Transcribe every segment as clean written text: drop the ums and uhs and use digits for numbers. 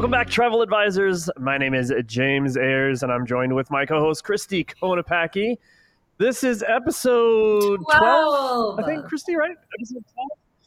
Welcome back, Travel Advisors. My name is James Ayers, and I'm joined with my co-host, Christy Konopacki. This is episode 12. I think, Christy, right? Episode 12?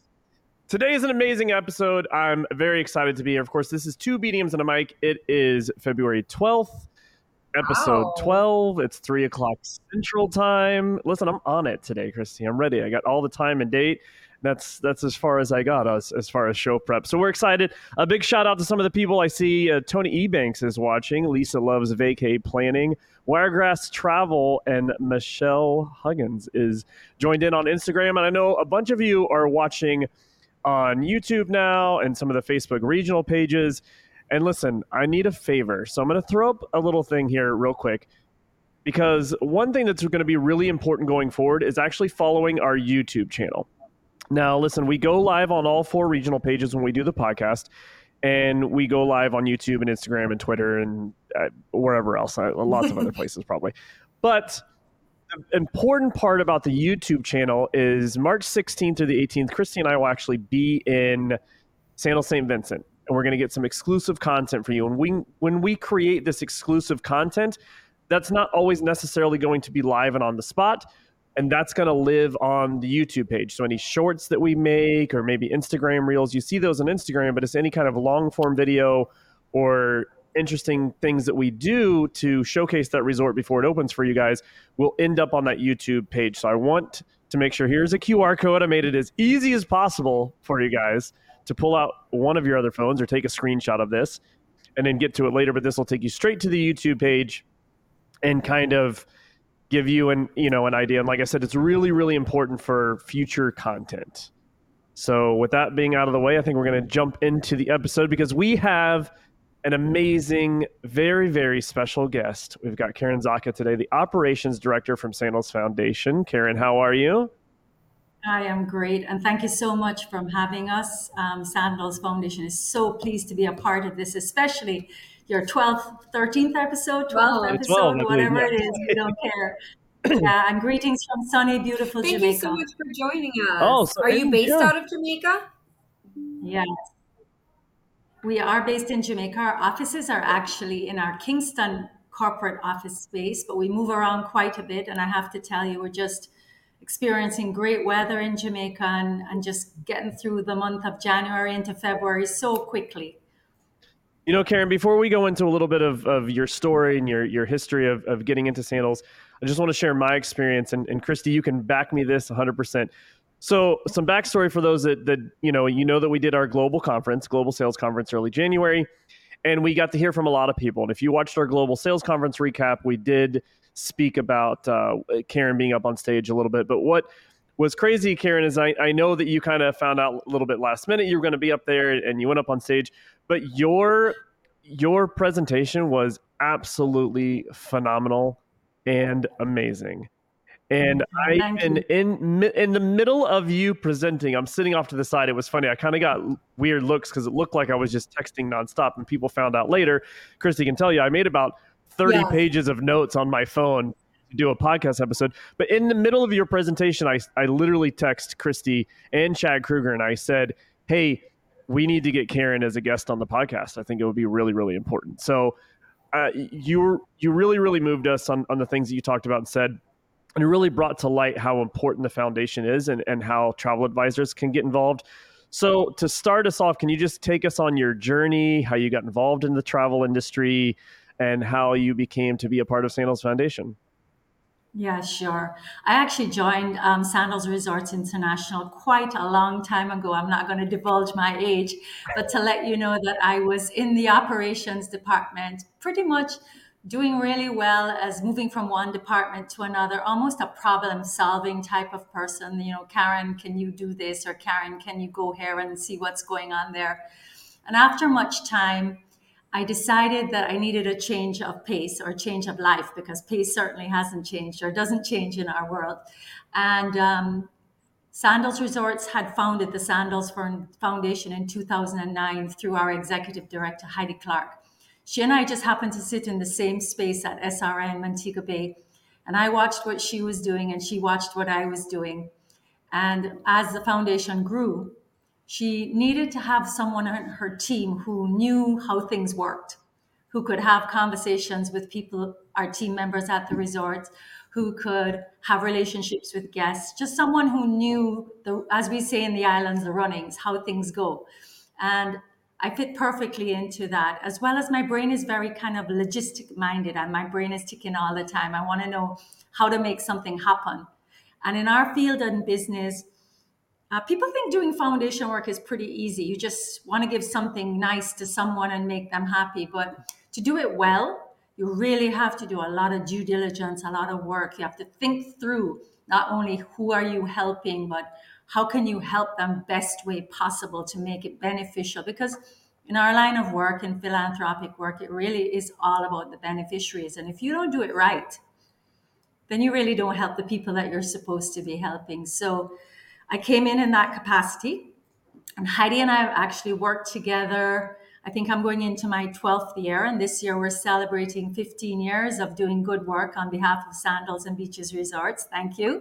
Today is an amazing episode. I'm very excited to be here. Of course, this is Two Mediums and a Mic. It is February 12th, episode 12. It's 3 o'clock Central Time. Listen, I'm on it today, Christy. I'm ready. I got all the time and date. That's as far as I got as far as show prep. So we're excited. A big shout out to some of the people I see. Tony Ebanks is watching. Lisa Loves Vacay Planning. Wiregrass Travel and Michelle Huggins is joined in on Instagram. And I know a bunch of you are watching on YouTube now and some of the Facebook regional pages. And listen, I need a favor. So I'm going to throw up a little thing here real quick, because one thing that's going to be really important going forward is actually following our YouTube channel. Now, listen, we go live on all 4 regional pages when we do the podcast, and we go live on YouTube and Instagram and Twitter and wherever else, lots of other places probably. But the important part about the YouTube channel is March 16th through the 18th, Christy and I will actually be in Sandals St. Vincent, and we're going to get some exclusive content for you. And when we create this exclusive content, that's not always necessarily going to be live and on the spot. And that's going to live on the YouTube page. So any shorts that we make, or maybe Instagram reels, you see those on Instagram, but it's any kind of long form video or interesting things that we do to showcase that resort before it opens for you guys will end up on that YouTube page. So I want to make sure, here's a QR code. I made it as easy as possible for you guys to pull out one of your other phones or take a screenshot of this and then get to it later. But this will take you straight to the YouTube page and kind of give you an idea. And like I said, it's really, really important for future content. So with that being out of the way, I think we're going to jump into the episode, because we have an amazing, very, very special guest. We've got Karen Zaka today, the operations director from Sandals Foundation. Karen, how are you? I am great, and thank you so much for having us. Sandals Foundation is so pleased to be a part of this, especially your 12th, 13th episode, 12th episode, 12, whatever yeah. it is, we don't care. Yeah, and greetings from sunny, beautiful Thank Jamaica. you so much for joining us. Oh, so are you based yeah. out of Jamaica? Yes. We are based in Jamaica. Our offices are actually in our Kingston corporate office space, but we move around quite a bit. And I have to tell you, we're just experiencing great weather in Jamaica and just getting through the month of January into February so quickly. You know, Karen, before we go into a little bit of your story and your history of getting into sandals, I just want to share my experience. And Christy, you can back me this 100%. So some backstory for those that that we did our global sales conference early January, and we got to hear from a lot of people. And if you watched our global sales conference recap, we did speak about Karen being up on stage a little bit. But what was crazy, Karen, is I know that you kind of found out a little bit last minute you were going to be up there, and you went up on stage. But your presentation was absolutely phenomenal and amazing. And in the middle of you presenting, I'm sitting off to the side. It was funny. I kind of got weird looks because it looked like I was just texting nonstop, and people found out later. Christy can tell you, I made about 30 pages of notes on my phone to do a podcast episode. But in the middle of your presentation, I literally text Christy and Chad Kruger, and I said, hey, we need to get Karen as a guest on the podcast. I think it would be really, really important. So you really, really moved us on the things that you talked about and said, and it really brought to light how important the foundation is and how travel advisors can get involved. So to start us off, can you just take us on your journey, how you got involved in the travel industry, and how you became to be a part of Sandals Foundation? Yeah, sure. I actually joined Sandals Resorts International quite a long time ago. I'm not going to divulge my age, but to let you know that I was in the operations department, pretty much doing really well as moving from one department to another, almost a problem solving type of person. Karen, can you do this? Or Karen, can you go here and see what's going on there? And after much time, I decided that I needed a change of pace or change of life, because pace certainly hasn't changed or doesn't change in our world. And Sandals Resorts had founded the Sandals Foundation in 2009 through our executive director, Heidi Clark. She and I just happened to sit in the same space at SRN Montego Bay. And I watched what she was doing and she watched what I was doing. And as the foundation grew, She needed to have someone on her team who knew how things worked, who could have conversations with people, our team members at the resort, who could have relationships with guests, just someone who knew the, as we say in the islands, the runnings, how things go. And I fit perfectly into that, as well as my brain is very kind of logistic minded, and my brain is ticking all the time. I want to know how to make something happen. And in our field and business, people think doing foundation work is pretty easy. You just want to give something nice to someone and make them happy. But to do it well, you really have to do a lot of due diligence, a lot of work. You have to think through not only who are you helping, but how can you help them best way possible to make it beneficial. Because in our line of work, in philanthropic work, it really is all about the beneficiaries. And if you don't do it right, then you really don't help the people that you're supposed to be helping. So I came in that capacity, and Heidi and I have actually worked together. I think I'm going into my 12th year, and this year we're celebrating 15 years of doing good work on behalf of Sandals and Beaches Resorts. Thank you.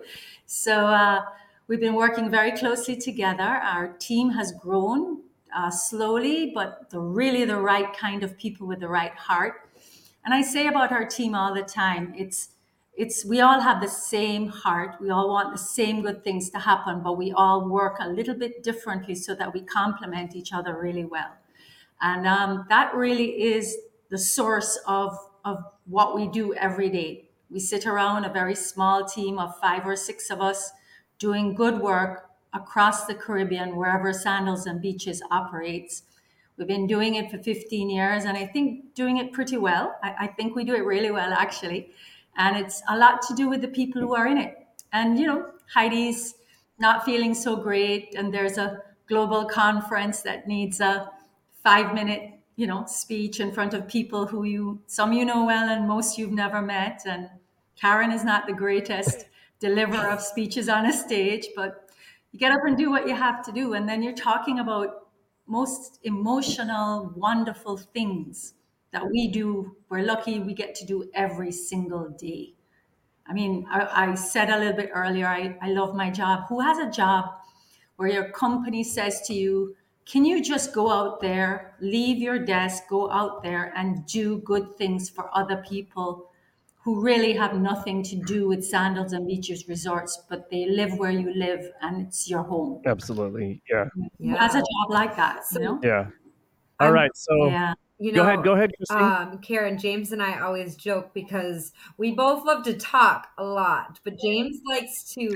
So we've been working very closely together. Our team has grown slowly, but really the right kind of people with the right heart. And I say about our team all the time, it's we all have the same heart. We all want the same good things to happen, but we all work a little bit differently so that we complement each other really well. And that really is the source of what we do every day. We sit around a very small team of 5 or 6 of us doing good work across the Caribbean, wherever Sandals and Beaches operates. We've been doing it for 15 years, and I think doing it pretty well. I think we do it really well, actually. And it's a lot to do with the people who are in it. And, Heidi's not feeling so great, and there's a global conference that needs a 5-minute, speech in front of people who some know well and most you've never met. And Karen is not the greatest deliverer of speeches on a stage, but you get up and do what you have to do. And then you're talking about most emotional, wonderful things that we do. We're lucky we get to do every single day. I mean, I said a little bit earlier, I love my job. Who has a job where your company says to you, can you just go out there, leave your desk, go out there and do good things for other people who really have nothing to do with Sandals and Beaches Resorts, but they live where you live and it's your home. Absolutely. Yeah. Who has a job like that, Yeah. All right. So yeah. Go ahead, Christine. Karen, James and I always joke because we both love to talk a lot, but James likes to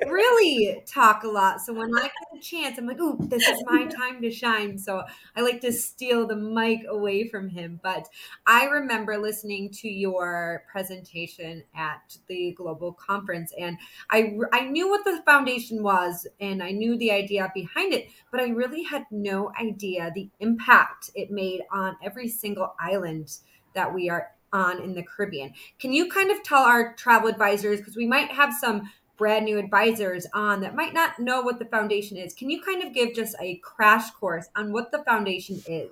really talk a lot. So when I get a chance, I'm like, ooh, this is my time to shine. So I like to steal the mic away from him. But I remember listening to your presentation at the global conference, and I knew what the foundation was and I knew the idea behind it, but I really had no idea the impact it made on every single island that we are on in the Caribbean. Can you kind of tell our travel advisors, because we might have some brand new advisors on that might not know what the foundation is. Can you kind of give just a crash course on what the foundation is?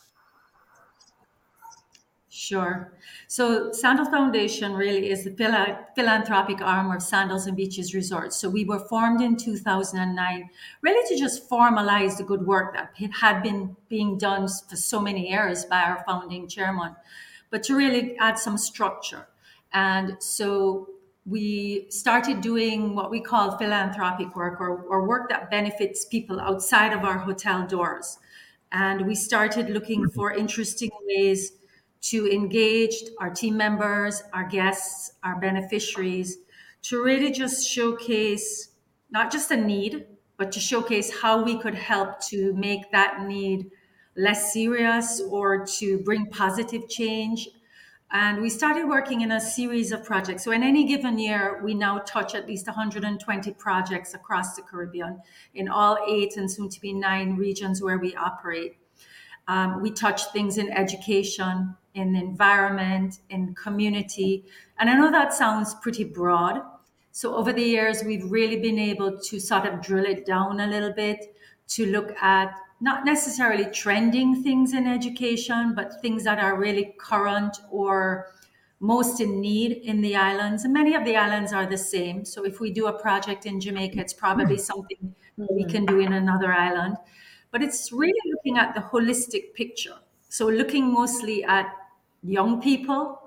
Sure. So Sandals Foundation really is the philanthropic arm of Sandals and Beaches Resorts. So we were formed in 2009, really to just formalize the good work that had been being done for so many years by our founding chairman, but to really add some structure. And so we started doing what we call philanthropic work, or work that benefits people outside of our hotel doors. And we started looking for interesting ways to engage our team members, our guests, our beneficiaries, to really just showcase not just a need, but to showcase how we could help to make that need less serious or to bring positive change. And we started working in a series of projects. So in any given year, we now touch at least 120 projects across the Caribbean in all 8 and soon to be 9 regions where we operate. We touch things in education, in the environment, in community. And I know that sounds pretty broad. So over the years, we've really been able to sort of drill it down a little bit to look at not necessarily trending things in education, but things that are really current or most in need in the islands. And many of the islands are the same. So if we do a project in Jamaica, it's probably something we can do in another island. but it's really looking at the holistic picture. So looking mostly at young people,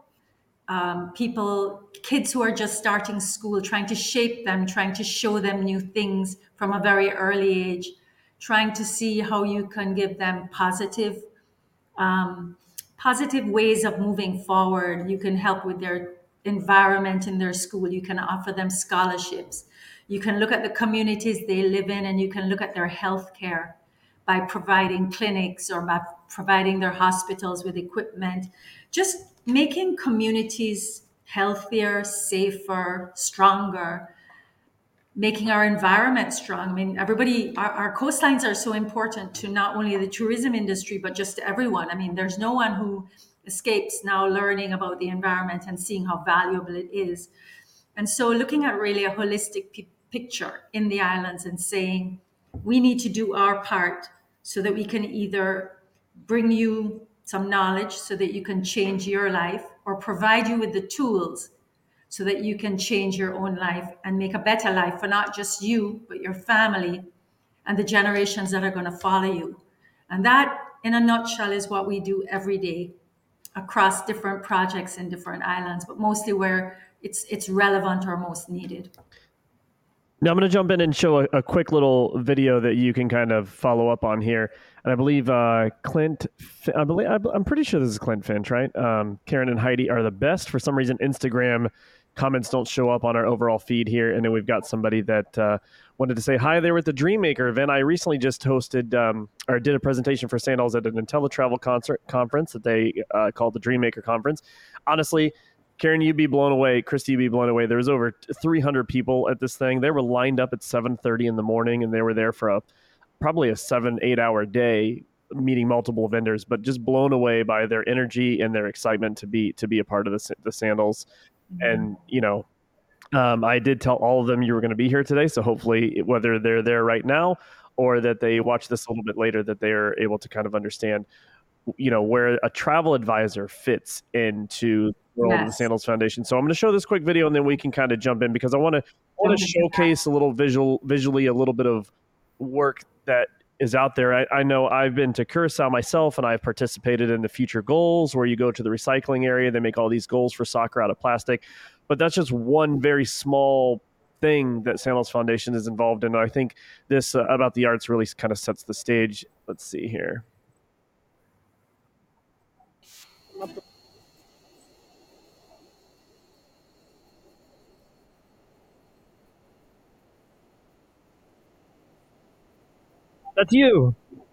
kids who are just starting school, trying to shape them, trying to show them new things from a very early age, trying to see how you can give them positive ways of moving forward. You can help with their environment in their school. You can offer them scholarships. You can look at the communities they live in, and you can look at their health care by providing clinics or by providing their hospitals with equipment. Just making communities healthier, safer, stronger, making our environment strong. I mean, our coastlines are so important to not only the tourism industry, but just to everyone. I mean, there's no one who escapes now learning about the environment and seeing how valuable it is. And so looking at really a holistic picture in the islands and saying, we need to do our part so that we can either bring you some knowledge so that you can change your life, or provide you with the tools so that you can change your own life and make a better life for not just you, but your family and the generations that are going to follow you. And that, in a nutshell, is what we do every day across different projects in different islands, but mostly where it's relevant or most needed. Now I'm going to jump in and show a quick little video that you can kind of follow up on here. And I believe Clint, I'm pretty sure this is Clint Finch, right? Karen and Heidi are the best. For some reason, Instagram comments don't show up on our overall feed here. And then we've got somebody that wanted to say hi. They were at the Dreammaker event. I recently just hosted or did a presentation for Sandals at an IntelliTravel conference that they called the Dreammaker Conference. Honestly, Karen, you'd be blown away. Christy, you'd be blown away. There was over 300 people at this thing. They were lined up at 7:30 in the morning, and they were there for probably a 7-8 hour day, meeting multiple vendors, but just blown away by their energy and their excitement to be a part of the Sandals. Mm-hmm. And, I did tell all of them you were going to be here today. So hopefully, whether they're there right now or that they watch this a little bit later, that they are able to kind of understand, where a travel advisor fits into the world of the Sandals Foundation. So I'm going to show this quick video, and then we can kind of jump in, because I want to showcase a little visually a little bit of work that is out there. I know I've been to Curacao myself, and I've participated in the Future Goals, where you go to the recycling area. They make all these goals for soccer out of plastic, but that's just one very small thing that Sandals Foundation is involved in. And I think this about the arts really kind of sets the stage. Let's see here. That's you.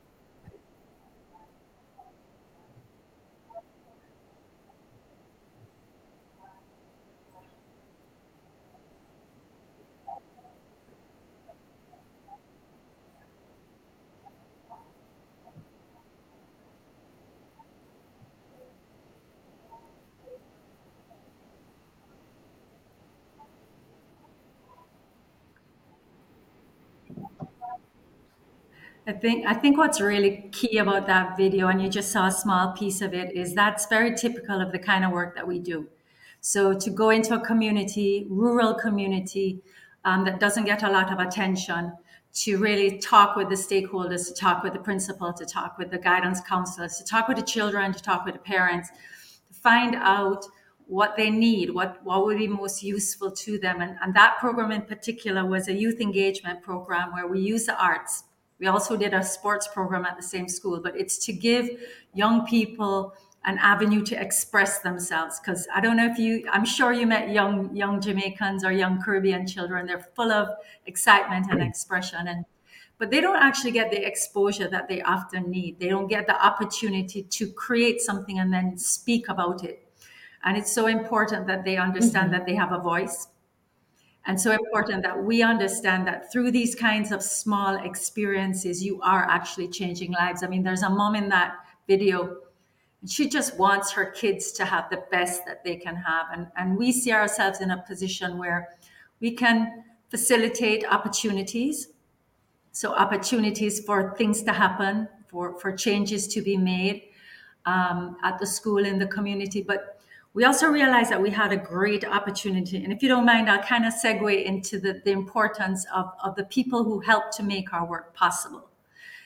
I think what's really key about that video, and you just saw a small piece of it, is that's very typical of the kind of work that we do. So to go into a community, rural community, that doesn't get a lot of attention, to really talk with the stakeholders, to talk with the principal, to talk with the guidance counselors, to talk with the children, to talk with the parents, to find out what they need, what would be most useful to them. And that program in particular was a youth engagement program where we use the arts. We also did a sports program at the same school, but it's to give young people an avenue to express themselves. Because I don't know if I'm sure you met young Jamaicans or young Caribbean children. They're full of excitement and expression, but they don't actually get the exposure that they often need. They don't get the opportunity to create something and then speak about it. And it's so important that they understand that they have a voice. And so important that we understand that through these kinds of small experiences, you are actually changing lives. I mean, there's a mom in that video, and she just wants her kids to have the best that they can have. And we see ourselves in a position where we can facilitate opportunities. So opportunities for things to happen, for changes to be made at the school, in the community. But we also realized that we had a great opportunity. And if you don't mind, I'll kind of segue into the importance of the people who help to make our work possible.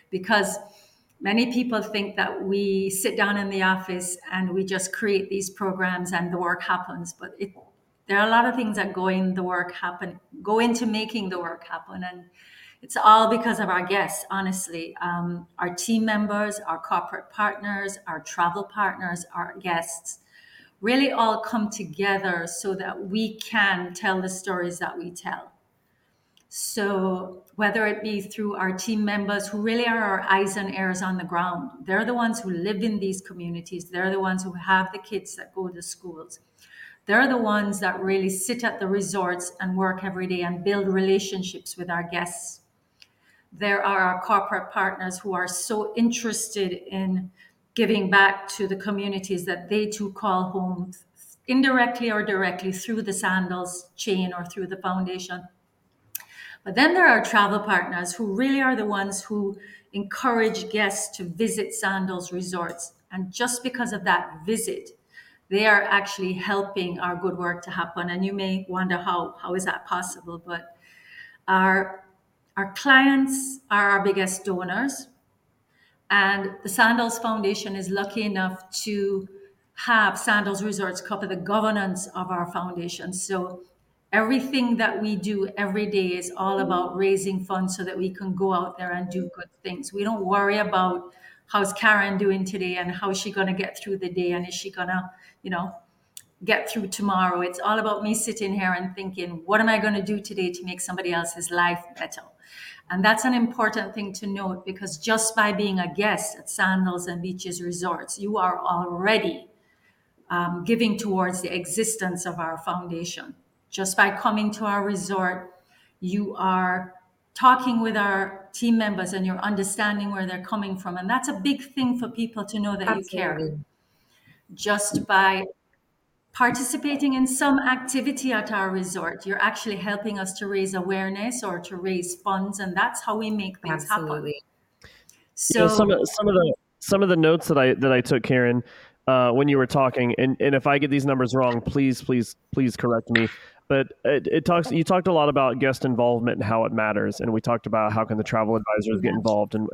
because many people think that we sit down in the office and we just create these programs and the work happens. But there are a lot of things that go into making the work happen. And it's all because of our guests, honestly. Our team members, our corporate partners, our travel partners, our guests really all come together so that we can tell the stories that we tell. So whether it be through our team members who really are our eyes and ears on the ground, they're the ones who live in these communities. They're the ones who have the kids that go to schools. They're the ones that really sit at the resorts and work every day and build relationships with our guests. There are our corporate partners who are so interested in giving back to the communities that they too call home, indirectly or directly through the Sandals chain or through the foundation. But then there are travel partners who really are the ones who encourage guests to visit Sandals resorts. And just because of that visit, they are actually helping our good work to happen. And you may wonder how is that possible? But our clients are our biggest donors. And the Sandals Foundation is lucky enough to have Sandals Resorts cover the governance of our foundation. So everything that we do every day is all about raising funds so that we can go out there and do good things. We don't worry about how's Karen doing today and how's she going to get through the day and is she going to, get through tomorrow. It's all about me sitting here and thinking, what am I going to do today to make somebody else's life better? And that's an important thing to note, because just by being a guest at Sandals and Beaches Resorts, you are already giving towards the existence of our foundation. Just by coming to our resort, you are talking with our team members and you're understanding where they're coming from. And that's a big thing for people to know that Absolutely. you care. Just by participating in some activity at our resort, you're actually helping us to raise awareness or to raise funds, and that's how we make things Absolutely. happen. So some of the notes that I took, Karen, when you were talking, and if I get these numbers wrong, please correct me. But you talked a lot about guest involvement and how it matters, and we talked about how can the travel advisors get involved and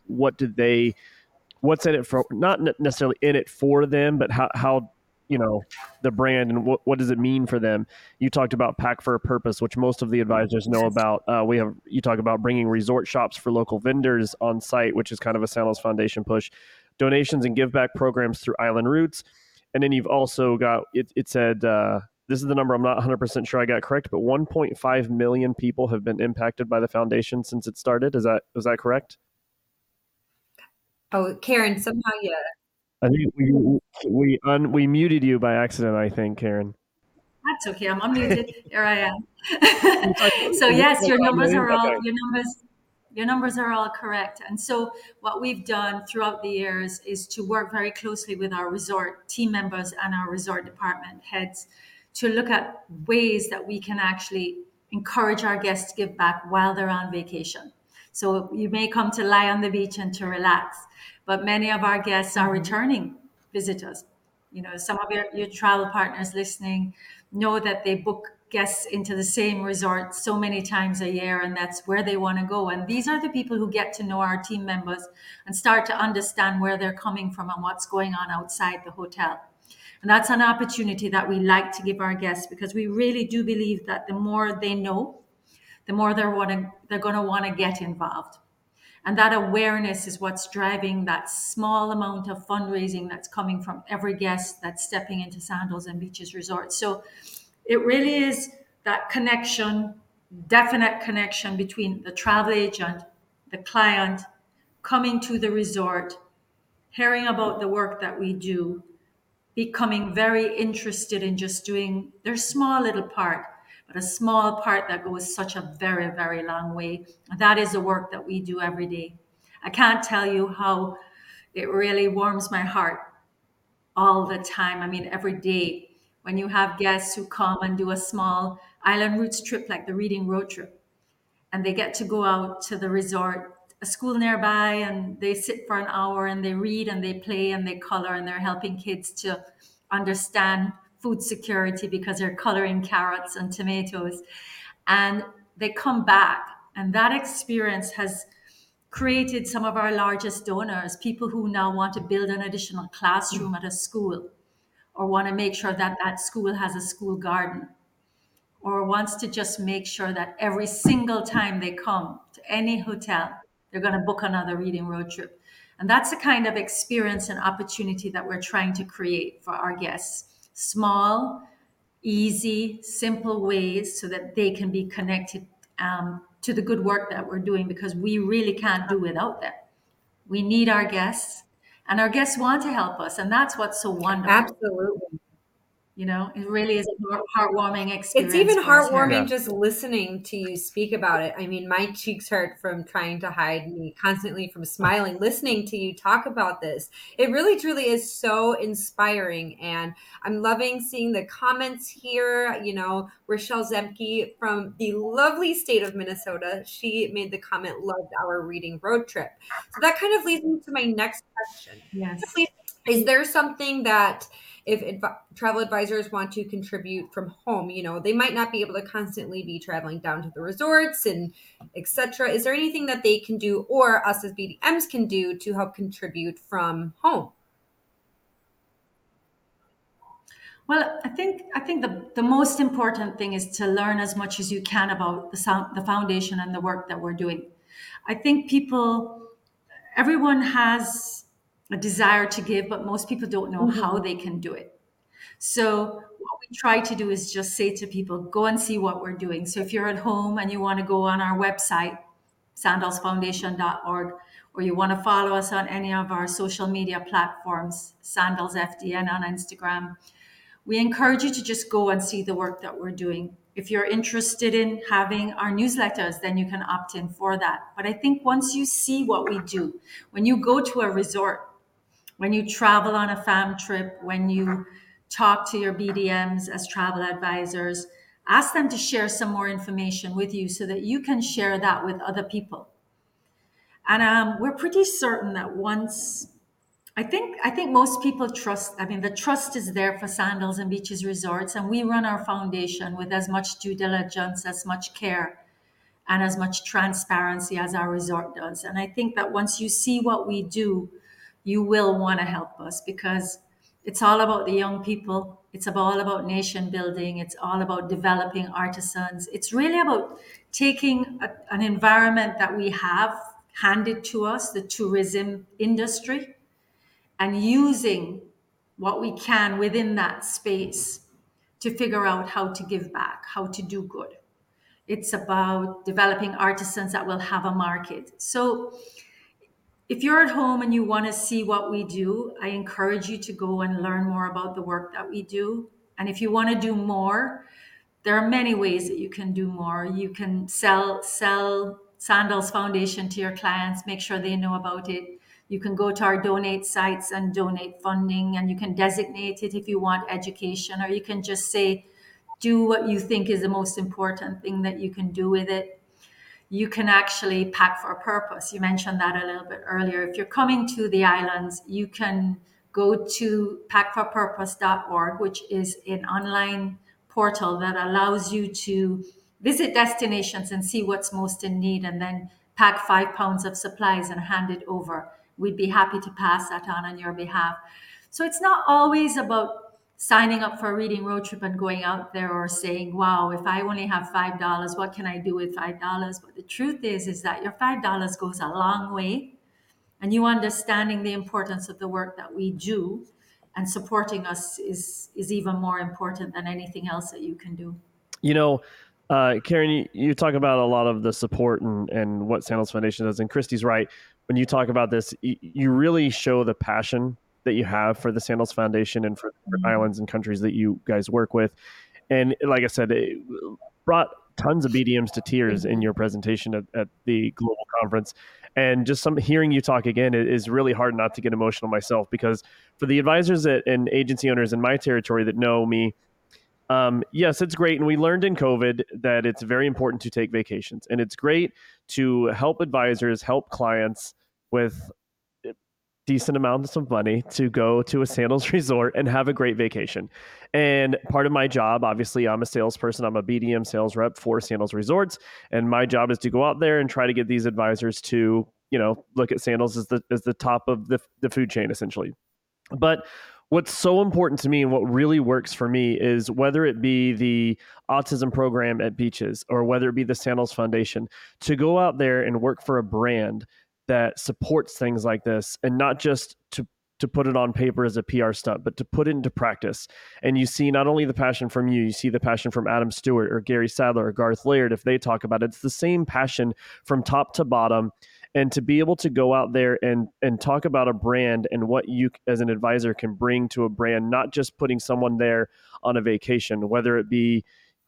what's in it for, not necessarily in it for them, but how the brand and what does it mean for them. You talked about Pack for a Purpose, which most of the advisors know about. You talk about bringing resort shops for local vendors on site, which is kind of a Sandals Foundation push, donations and give back programs through Island Roots. And then you've also got, it said, this is the number I'm not 100% sure I got correct, but 1.5 million people have been impacted by the foundation since it started. Is that correct? Oh, Karen, somehow I think we muted you by accident, I think, Karen. That's okay. I'm unmuted. Here I am. So yes, your numbers are all correct. And so what we've done throughout the years is to work very closely with our resort team members and our resort department heads to look at ways that we can actually encourage our guests to give back while they're on vacation. So you may come to lie on the beach and to relax, but many of our guests are returning visitors. Some of your travel partners listening know that they book guests into the same resort so many times a year, and that's where they want to go. And these are the people who get to know our team members and start to understand where they're coming from and what's going on outside the hotel. And that's an opportunity that we like to give our guests, because we really do believe that the more they know, the more they're going to want to get involved. And that awareness is what's driving that small amount of fundraising that's coming from every guest that's stepping into Sandals and Beaches Resort. So it really is that connection, definite connection between the travel agent, the client, coming to the resort, hearing about the work that we do, becoming very interested in just doing their small little part, but a small part that goes such a very, very long way. That is the work that we do every day. I can't tell you how it really warms my heart all the time. I mean, every day when you have guests who come and do a small Island Roots trip, like the Reading Road Trip, and they get to go out to the resort, a school nearby, and they sit for an hour and they read and they play and they color, and they're helping kids to understand food security because they're coloring carrots and tomatoes. And they come back, and that experience has created some of our largest donors, people who now want to build an additional classroom at a school, or want to make sure that that school has a school garden, or wants to just make sure that every single time they come to any hotel, they're going to book another reading road trip. And that's the kind of experience and opportunity that we're trying to create for our guests. Small, easy, simple ways so that they can be connected to the good work that we're doing, because we really can't do without them. We need our guests, and our guests want to help us. And that's what's so wonderful. Absolutely. You know, it really is a heartwarming experience. It's even for us here. heartwarming just listening to you speak about it. I mean, my cheeks hurt from trying to hide me constantly from smiling, listening to you talk about this. It really, truly is so inspiring. And I'm loving seeing the comments here. You know, Rochelle Zemke from the lovely state of Minnesota, she made the comment, loved our reading road trip. So that kind of leads me to my next question. Yes. Is there something that if travel advisors want to contribute from home, you know, they might not be able to constantly be traveling down to the resorts and etc. Is there anything that they can do, or us as BDMs can do, to help contribute from home? Well, I think the most important thing is to learn as much as you can about the foundation and the work that we're doing. I think everyone has a desire to give, but most people don't know how they can do it. So what we try to do is just say to people, go and see what we're doing. So if you're at home and you want to go on our website, sandalsfoundation.org, or you want to follow us on any of our social media platforms, Sandals FDN on Instagram, we encourage you to just go and see the work that we're doing. If you're interested in having our newsletters, then you can opt in for that. But I think once you see what we do, when you go to a resort, when you travel on a fam trip, when you talk to your BDMs as travel advisors, ask them to share some more information with you so that you can share that with other people. And we're pretty certain that once, I think most people trust, I mean, the trust is there for Sandals and Beaches Resorts, and we run our foundation with as much due diligence, as much care, and as much transparency as our resort does. And I think that once you see what we do, you will want to help us, because it's all about the young people. It's all about nation building. It's all about developing artisans. It's really about taking an environment that we have handed to us, the tourism industry, and using what we can within that space to figure out how to give back, how to do good. It's about developing artisans that will have a market. So if you're at home and you want to see what we do, I encourage you to go and learn more about the work that we do. And if you want to do more, there are many ways that you can do more. You can sell Sandals Foundation to your clients, make sure they know about it. You can go to our donate sites and donate funding, and you can designate it if you want education, or you can just say, do what you think is the most important thing that you can do with it. You can actually pack for a purpose. You mentioned that a little bit earlier. If you're coming to the islands, you can go to packforpurpose.org, which is an online portal that allows you to visit destinations and see what's most in need, and then pack 5 pounds of supplies and hand it over. We'd be happy to pass that on your behalf. So it's not always about signing up for a reading road trip and going out there or saying, wow, if I only have $5, what can I do with $5? But the truth is that your $5 goes a long way, and you understanding the importance of the work that we do and supporting us is even more important than anything else that you can do. You know, Karen, you talk about a lot of the support and what Sandals Foundation does, and Christy's right. When you talk about this, you really show the passion that you have for the Sandals Foundation and for the islands and countries that you guys work with. And like I said, it brought tons of BDMs to tears in your presentation at the global conference. And just hearing you talk again is really hard not to get emotional myself, because for the advisors and agency owners in my territory that know me, yes, it's great. And we learned in COVID that it's very important to take vacations, and it's great to help advisors, help clients with decent amounts of money to go to a Sandals resort and have a great vacation. And part of my job, obviously, I'm a salesperson. I'm a BDM sales rep for Sandals Resorts. And my job is to go out there and try to get these advisors to look at sandals as the top of the food chain essentially. But what's so important to me and what really works for me is whether it be the autism program at Beaches or whether it be the Sandals Foundation, to go out there and work for a brand that supports things like this, and not just to put it on paper as a PR stunt, but to put it into practice. And you see not only the passion from you see the passion from Adam Stewart or Gary Sadler or Garth Laird. If they talk about it, it's the same passion from top to bottom. And to be able to go out there and talk about a brand and what you as an advisor can bring to a brand, not just putting someone there on a vacation, whether it be,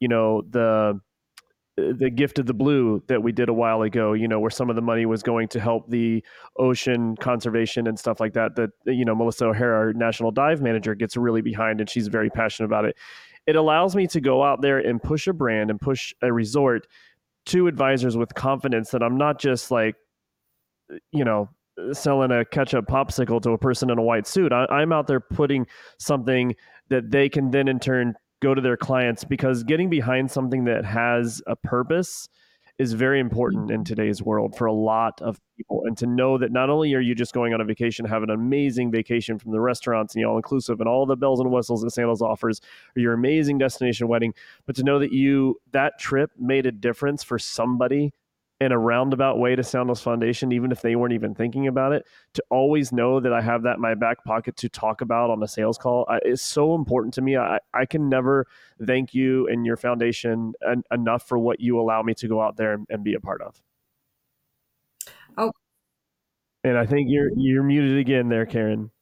the Gift of the Blue that we did a while ago, where some of the money was going to help the ocean conservation and stuff like that, Melissa O'Hara, our national dive manager, gets really behind, and she's very passionate about it. It allows me to go out there and push a brand and push a resort to advisors with confidence that I'm not just like, selling a ketchup popsicle to a person in a white suit. I'm out there putting something that they can then in turn go to their clients, because getting behind something that has a purpose is very important in today's world for a lot of people. And to know that not only are you just going on a vacation, have an amazing vacation from the restaurants and the all-inclusive and all the bells and whistles that Sandals offers, or your amazing destination wedding, but to know that that trip made a difference for somebody in a roundabout way to Sandals Foundation, even if they weren't even thinking about it, to always know that I have that in my back pocket to talk about on a sales call is so important to me. I can never thank you and your foundation enough for what you allow me to go out there and be a part of. Oh, and I think you're muted again there, Karen.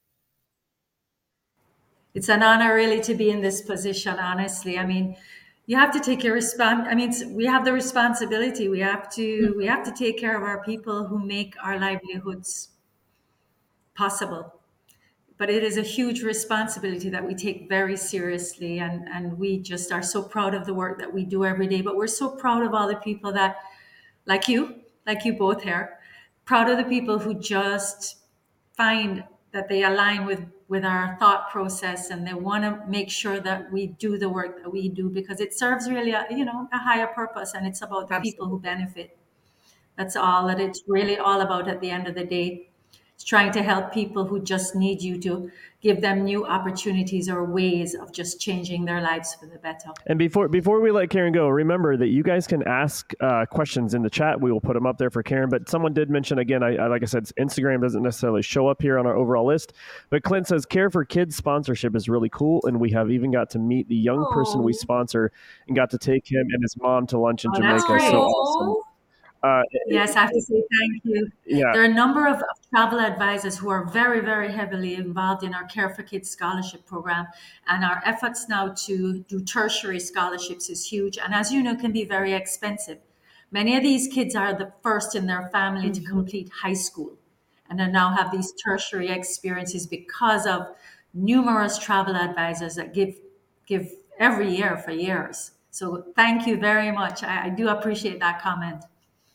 It's an honor really to be in this position, honestly. I mean, you have to take your we have the responsibility. We have to take care of our people who make our livelihoods possible. But it is a huge responsibility that we take very seriously, and we just are so proud of the work that we do every day. But we're so proud of all the people that, like you both here, proud of the people who just find that they align with our thought process, and they want to make sure that we do the work that we do, because it serves really a higher purpose, and it's about the people who benefit. That's all that it's really all about at the end of the day. It's trying to help people who just need you to give them new opportunities or ways of just changing their lives for the better. And before we let Karen go, remember that you guys can ask questions in the chat. We will put them up there for Karen. But someone did mention, again, I like I said, Instagram doesn't necessarily show up here on our overall list. But Clint says, Care for Kids sponsorship is really cool. And we have even got to meet the young person we sponsor and got to take him and his mom to lunch in Jamaica. So awesome. Yes, I have to say thank you. Yeah. There are a number of travel advisors who are very, very heavily involved in our Care for Kids scholarship program. And our efforts now to do tertiary scholarships is huge. And as you know, can be very expensive. Many of these kids are the first in their family to complete high school, and then now have these tertiary experiences because of numerous travel advisors that give every year for years. So thank you very much. I do appreciate that comment.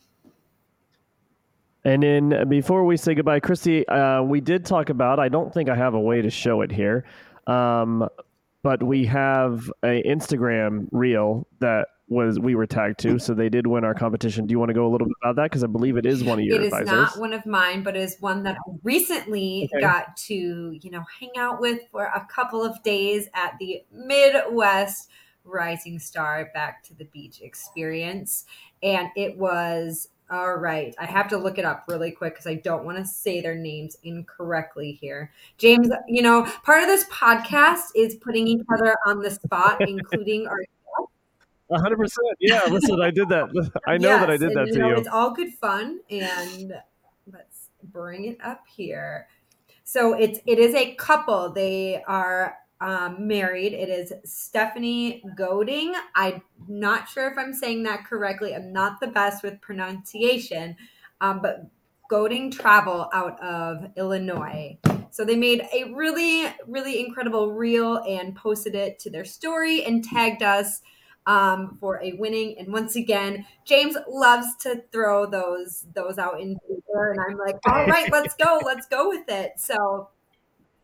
And then before we say goodbye, Christy, we did talk about, I don't think I have a way to show it here, but we have an Instagram reel that we were tagged to, so they did win our competition. Do you want to go a little bit about that? Because I believe it is one of your advisors. It is not one of mine, but is one that I recently got to, hang out with for a couple of days at the Midwest Rising Star Back to the Beach experience. And it was... All right. I have to look it up really quick because I don't want to say their names incorrectly here. James, part of this podcast is putting each other on the spot, including our 100%. Yeah, listen, I did that. I know that I did that to you. It's all good fun. And let's bring it up here. So it is a couple. They are married. It is Stephanie Goding. I'm not sure if I'm saying that correctly. I'm not the best with pronunciation, but Goding Travel out of Illinois. So they made a really, really incredible reel and posted it to their story and tagged us for a winning. And once again, James loves to throw those out in Twitter, and I'm like, all right, let's go with it. So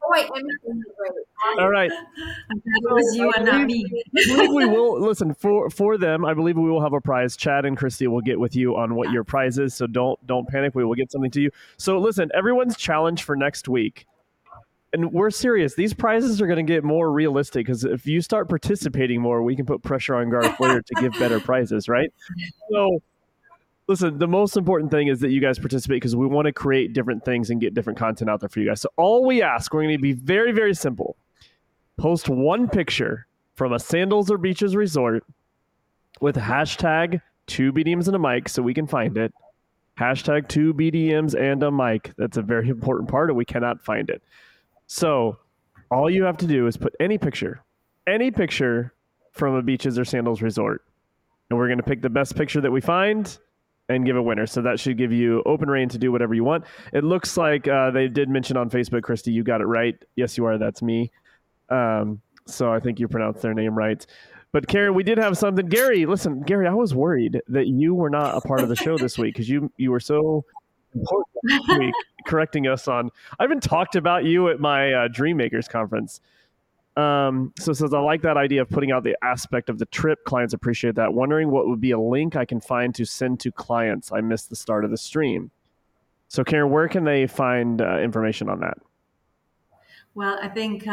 wait, right. All right. I'm glad it was you and not me. I believe we will listen for them. I believe we will have a prize. Chad and Christy will get with you on what your prize is. So don't panic. We will get something to you. So listen, everyone's challenge for next week. And we're serious. These prizes are going to get more realistic because if you start participating more, we can put pressure on Garth later to give better prizes, right? So, listen, the most important thing is that you guys participate because we want to create different things and get different content out there for you guys. So, all we ask, we're going to be very, very simple. Post one picture from a Sandals or Beaches resort with hashtag 2BDMs and a mic so we can find it. Hashtag 2BDMs and a mic. That's a very important part, and we cannot find it. So all you have to do is put any picture from a Beaches or Sandals resort. And we're going to pick the best picture that we find and give a winner. So that should give you open reign to do whatever you want. It looks like they did mention on Facebook, Christy, you got it right. Yes, you are. That's me. So I think you pronounced their name right. But Karen, we did have something. Gary, listen, Gary, I was worried that you were not a part of the show this week because you were so important this week correcting us on. I even talked about you at my Dream Makers conference. So since I like that idea of putting out the aspect of the trip, clients appreciate that. Wondering what would be a link I can find to send to clients. I missed the start of the stream. So Karen, where can they find information on that? Well, I think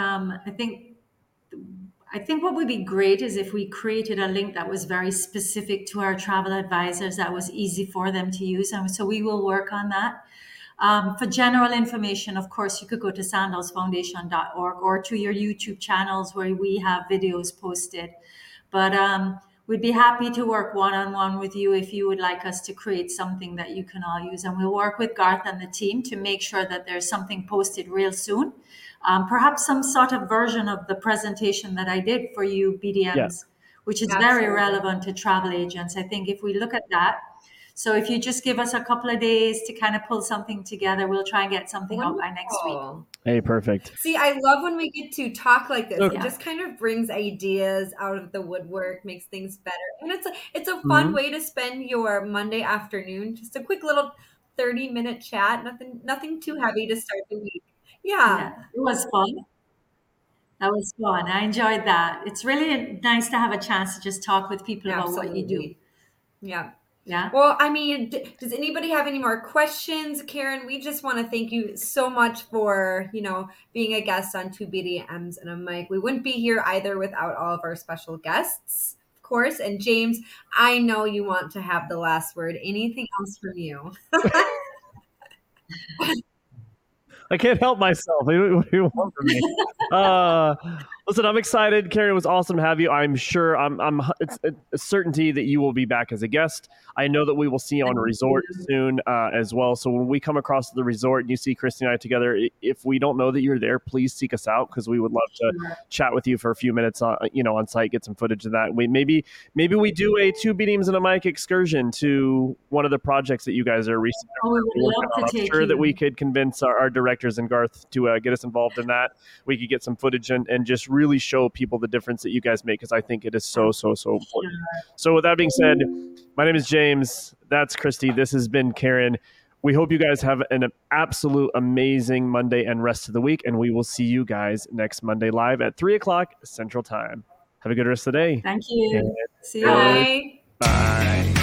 what would be great is if we created a link that was very specific to our travel advisors, that was easy for them to use. And so we will work on that. For general information, of course, you could go to sandalsfoundation.org or to your YouTube channels where we have videos posted. But we'd be happy to work one-on-one with you if you would like us to create something that you can all use. And we'll work with Garth and the team to make sure that there's something posted real soon. Perhaps some sort of version of the presentation that I did for you, BDMs, which is very relevant to travel agents. I think if we look at that, so if you just give us a couple of days to kind of pull something together, we'll try and get something out by next week. Hey, perfect. See, I love when we get to talk like this. Okay. It just kind of brings ideas out of the woodwork, makes things better. And it's a fun way to spend your Monday afternoon. Just a quick little 30-minute chat. Nothing too heavy to start the week. Yeah, it was fun. That was fun. I enjoyed that. It's really nice to have a chance to just talk with people about what you do. Yeah. Yeah. Well, I mean, does anybody have any more questions? Karen, we just want to thank you so much for, being a guest on 2BDMs and a mic. We wouldn't be here either without all of our special guests, of course. And James, I know you want to have the last word. Anything else from you? I can't help myself. What do you want from me? Listen, I'm excited. Karen, it was awesome to have you. I'm sure it's a certainty that you will be back as a guest. I know that we will see you on a resort soon as well. So when we come across the resort and you see Christy and I together, if we don't know that you're there, please seek us out because we would love to chat with you for a few minutes on site, get some footage of that. Maybe we do a 2BDMs and a mic excursion to one of the projects that you guys are recently working on. I'm sure that we could convince our directors and Garth to get us involved in that. We could get some footage and just really show people the difference that you guys make because I think it is so important. So with that being said, my name is James. That's Christy. This has been Karen. We hope you guys have an absolute amazing Monday and rest of the week, and we will see you guys next Monday live at 3:00 Central Time. Have a good rest of the day. Thank you. See you. Bye. Bye.